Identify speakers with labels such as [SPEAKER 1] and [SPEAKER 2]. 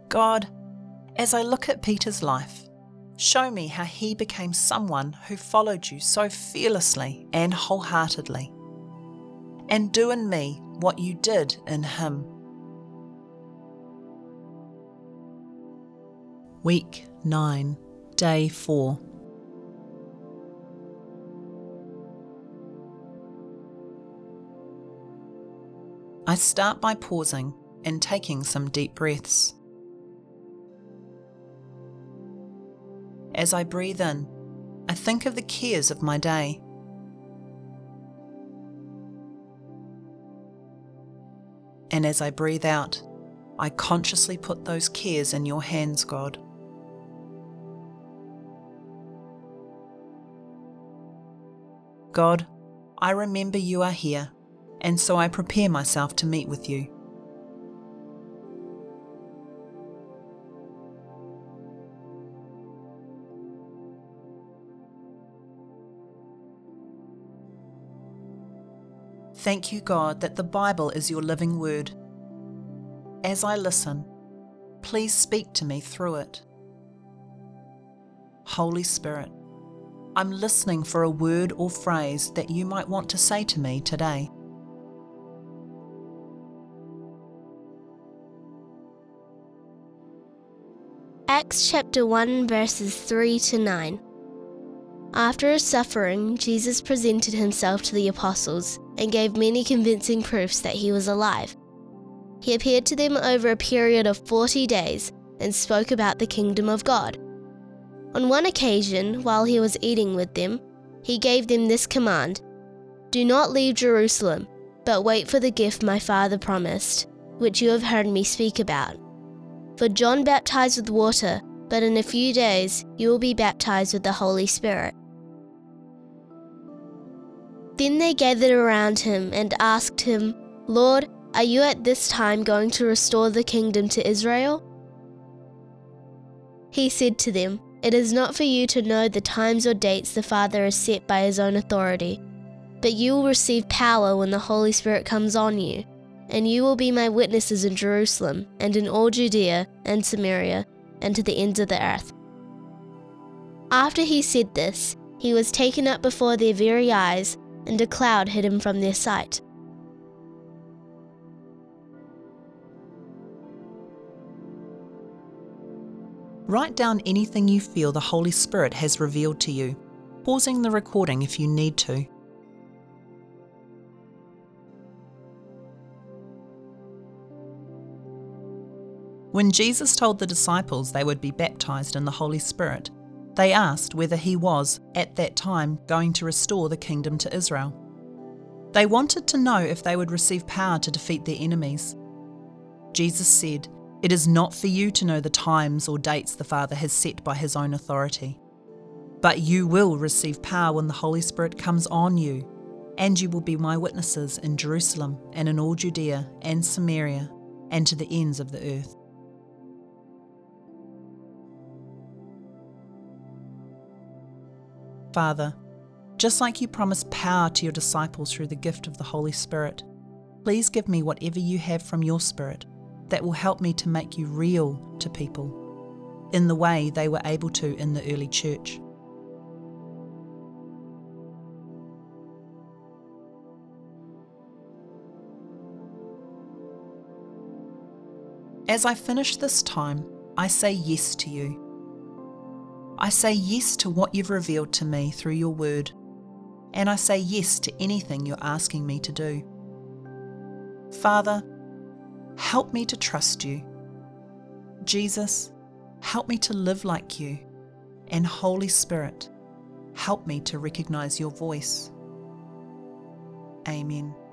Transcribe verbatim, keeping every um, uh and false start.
[SPEAKER 1] God, as I look at Peter's life, show me how he became someone who followed you so fearlessly and wholeheartedly. And do in me what you did in him. Week nine, Day four. I start by pausing and taking some deep breaths. As I breathe in, I think of the cares of my day. And as I breathe out, I consciously put those cares in your hands, God. God, I remember you are here, and so I prepare myself to meet with you. Thank you, God, that the Bible is your living word. As I listen, please speak to me through it. Holy Spirit, I'm listening for a word or phrase that you might want to say to me today.
[SPEAKER 2] Acts chapter one verses three to nine. After his suffering, Jesus presented himself to the apostles and gave many convincing proofs that he was alive. He appeared to them over a period of forty days and spoke about the kingdom of God. On one occasion, while he was eating with them, he gave them this command: "Do not leave Jerusalem, but wait for the gift my Father promised, which you have heard me speak about. For John baptized with water, but in a few days you will be baptized with the Holy Spirit." Then they gathered around him and asked him, "Lord, are you at this time going to restore the kingdom to Israel?" He said to them, "It is not for you to know the times or dates the Father has set by his own authority, but you will receive power when the Holy Spirit comes on you, and you will be my witnesses in Jerusalem and in all Judea and Samaria and to the ends of the earth." After he said this, he was taken up before their very eyes, and a cloud hid him from their sight.
[SPEAKER 1] Write down anything you feel the Holy Spirit has revealed to you, pausing the recording if you need to. When Jesus told the disciples they would be baptized in the Holy Spirit, they asked whether he was, at that time, going to restore the kingdom to Israel. They wanted to know if they would receive power to defeat their enemies. Jesus said, "It is not for you to know the times or dates the Father has set by his own authority. But you will receive power when the Holy Spirit comes on you, and you will be my witnesses in Jerusalem and in all Judea and Samaria and to the ends of the earth." Father, just like you promised power to your disciples through the gift of the Holy Spirit, please give me whatever you have from your Spirit that will help me to make you real to people in the way they were able to in the early church. As I finish this time, I say yes to you. I say yes to what you've revealed to me through your word, and I say yes to anything you're asking me to do. Father, help me to trust you. Jesus, help me to live like you. And Holy Spirit, help me to recognize your voice. Amen.